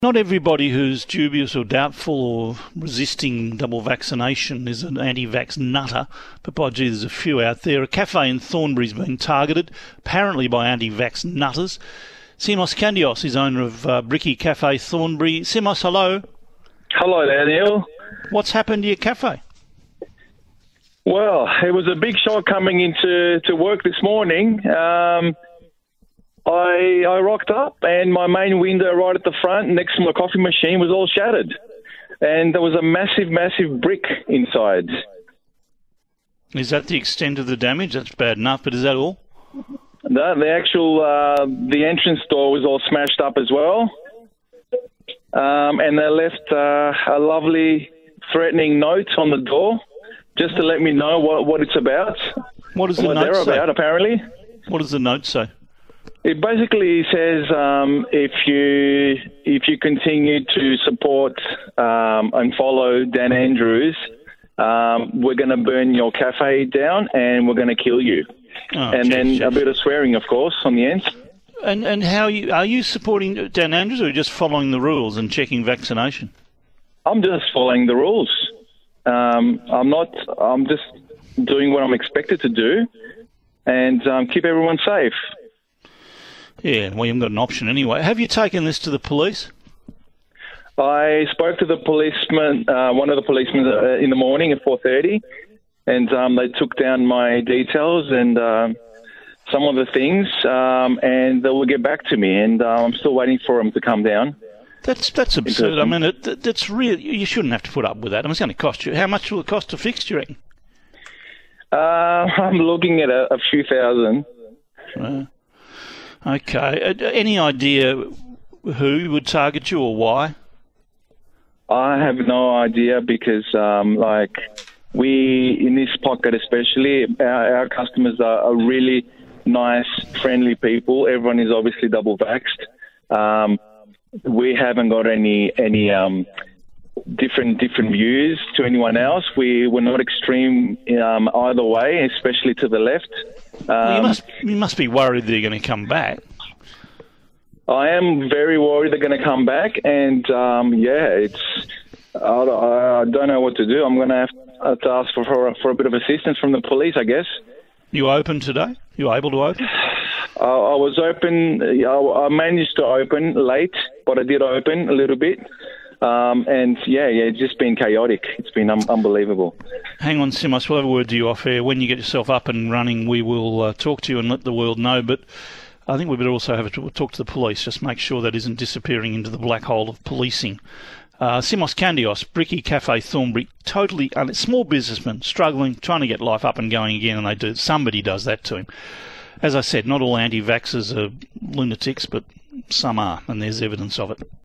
Not everybody who's dubious or doubtful or resisting double vaccination is an anti-vax nutter, but by gee, there's a few out there. A cafe in Thornbury's been targeted, apparently by anti-vax nutters. Simos Kandios is owner of Bricky Cafe Thornbury. Simos, hello. Hello there, Neil. What's happened to your cafe? Well, it was a big shock coming into work this morning. I rocked up and my main window right at the front next to my coffee machine was all shattered. And there was a massive, massive brick inside. Is that the extent of the damage? That's bad enough, but is that all? The entrance door was all smashed up as well. And they left a lovely threatening note on the door just to let me know what it's about. What does the note say? About, apparently. What does the note say? It basically says if you continue to support and follow Dan Andrews, we're going to burn your cafe down and we're going to kill you. Then a bit of swearing, of course, on the end. And how are you supporting Dan Andrews, or are you just following the rules and checking vaccination? I'm just following the rules. I'm just doing what I'm expected to do and keep everyone safe. Yeah, well, you haven't got an option anyway. Have you taken this to the police? I spoke to the policeman, one of the policemen in the morning at 4:30, and they took down my details and some of the things, and they will get back to me, and I'm still waiting for them to come down. That's absurd. I mean, that's real. You shouldn't have to put up with that. I mean, it's going to cost you. How much will it cost to fix, do you reckon? I'm looking at a few thousand. Okay. Any idea who would target you or why? I have no idea because, we, in this pocket especially, our customers are really nice, friendly people. Everyone is obviously double vaxxed. We haven't got any different views to anyone else. We're not extreme either way, especially to the left. You must be worried they're going to come back. I am very worried they're going to come back, and I don't know what to do. I'm going to have to ask for a bit of assistance from the police, I guess. You open today? You able to open? I was open. I managed to open late, but I did open a little bit. It's just been chaotic. It's been unbelievable. Hang on, Simos, we'll have a word to you off air. When you get yourself up and running, we will talk to you and let the world know. But I think we better also have a talk to the police, just make sure that isn't disappearing into the black hole of policing. Simos Kandios, Bricky Cafe Thornbury, totally small businessman, struggling, trying to get life up and going again, and somebody does that to him. As I said, not all anti-vaxxers are lunatics, but some are, and there's evidence of it.